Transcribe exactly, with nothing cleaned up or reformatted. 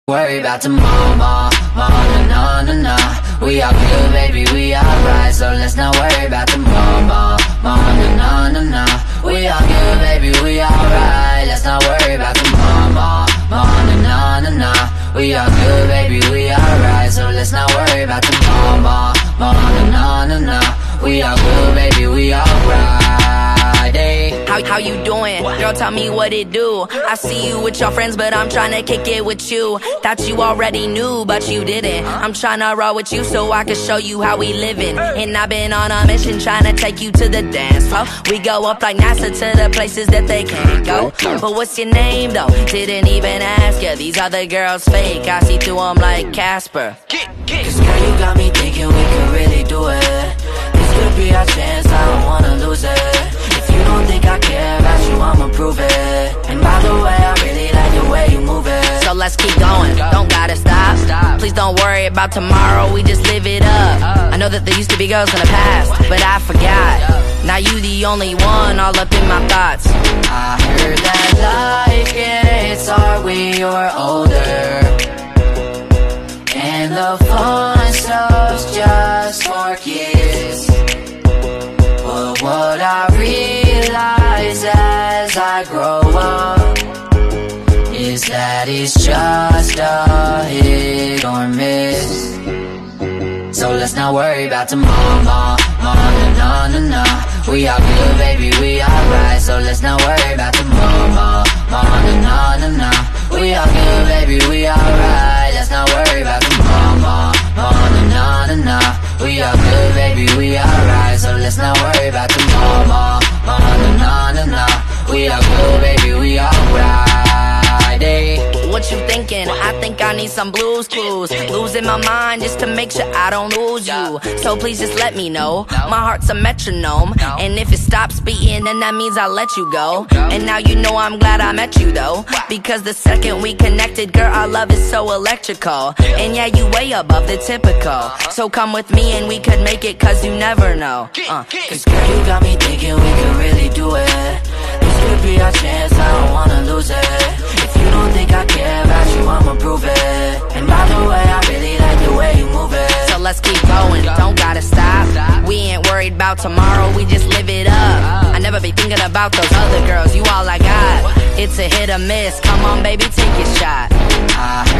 Worry about tomorrow, ma, ma, na, na, na, na. We all good, baby, we alright. So let's not worry about tomorrow, ma, ma, na, na, na, na. We all good, baby, we alright. Let's not worry about tomorrow, ma, ma, na, na, na, na. We all good, baby, we alright. So let's not worry about tomorrow, ma, ma, na, na, na, na. We all good, baby, we alright. Hey. How, how you doing? Girl, tell me what it do. I see you with your friends, but I'm tryna kick it with you. Thought you already knew, but you didn't. I'm tryna roll with you so I can show you how we living. And I've been on a mission tryna take you to the dance floor. We go up like NASA to the places that they can't go. But what's your name though? Didn't even ask ya. These other girls fake, I see through them like Casper. Cause girl, you got me thinking we could really do it. This could be our chance, I don't wanna lose it. If you don't think I care about you, I'ma prove it. And by the way, I really like the way you move it. So let's keep going, don't gotta stop. Please don't worry about tomorrow, we just live it up. I know that there used to be girls in the past, but I forgot. Now you the only one all up in my thoughts. I heard that life gets hard when you're older, and the fun stuff's just for kids. But what I realize as I grow up is that it's just a hit or miss. So let's not worry about tomorrow, ma, ma, na, na, na, na. We all good, baby, we alright. So let's not worry about tomorrow, ma, ma, na, na, na, na. We all good, baby, we alright. Let's not worry about tomorrow, ma, ma, na, na, na, na. We all good, baby, we alright. So let's not worry about tomorrow, ma, ma, na, na, na, na. We all good, baby, we alright. Hey. What you thinking? I think I need some Blue's Clues. Losing my mind just to make sure I don't lose you. So please just let me know. My heart's a metronome, and if it stops beating, then that means I'll let you go. And now you know I'm glad I met you though, because the second we connected, girl, our love is so electrical. And yeah, you way above the typical. So come with me and we could make it, cause you never know. uh. Cause girl, you got me thinking we could really do it. This could be our chance, I don't wanna lose it. If you don't think I care about you, I'ma prove it. And by the way, I really like the way you move it. So let's keep going, don't gotta stop. We ain't worried about tomorrow, we just live it up. I never be thinking about those other girls, you all I got. It's a hit or miss, come on baby, take your shot. I